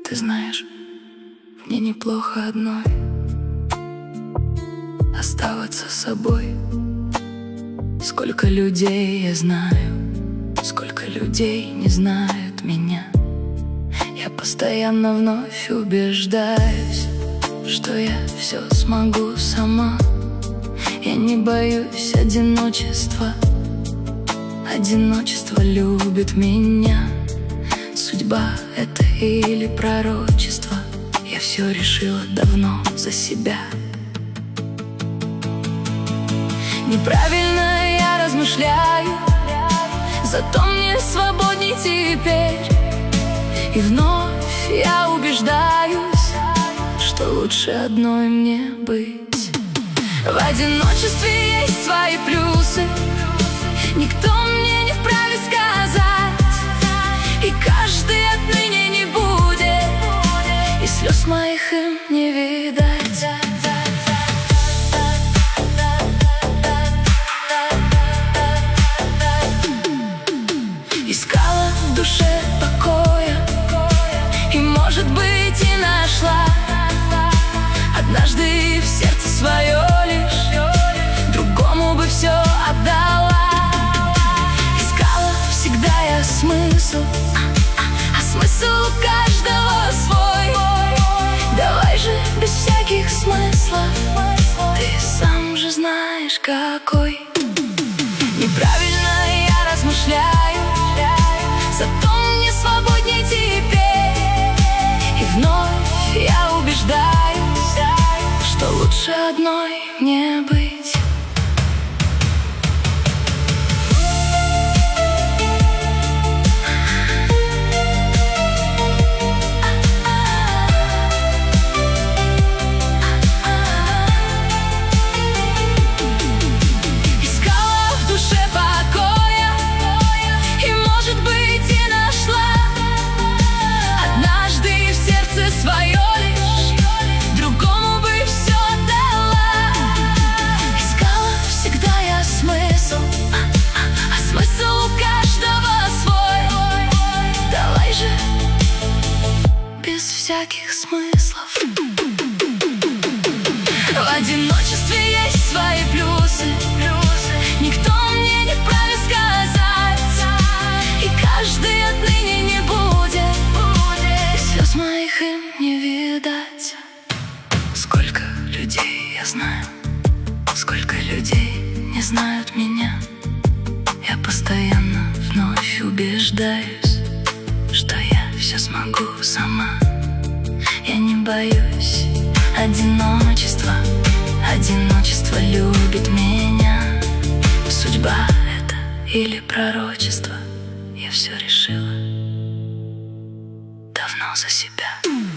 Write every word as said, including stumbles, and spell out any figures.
Ты знаешь, мне неплохо одной оставаться собой. Сколько людей я знаю, сколько людей не знают меня. Я постоянно вновь убеждаюсь, что я все смогу сама. Я не боюсь одиночества, одиночество любит меня. Судьба это или пророчество, я все решила давно за себя. Неправильно я размышляю, зато мне свободней теперь. И вновь я убеждаюсь, что лучше одной мне быть. В одиночестве есть свои плюсы, никто мне не вправе сказать. И каждый отныне не будет, и слез моих им не видать. Искала в душе покоя, и, может быть, и нашла. Однажды в сердце свое лишь другому бы все отдала. Искала всегда я смысл, а смысл у каждого свой. Давай же без всяких смыслов, ты сам же знаешь какой. Неправильно я размышляю, зато мне свободней теперь. И вновь я убеждаюсь, что лучше одной мне быть. Всяких смыслов. В одиночестве есть свои плюсы, никто мне не вправе сказать. И каждый отныне не будет, и слез моих им не видать. Сколько людей я знаю, сколько людей не знают меня. Я постоянно вновь убеждаюсь, что я все смогу сама. Я не боюсь одиночества, одиночество любит меня. Судьба это или пророчество, я все решила давно за себя.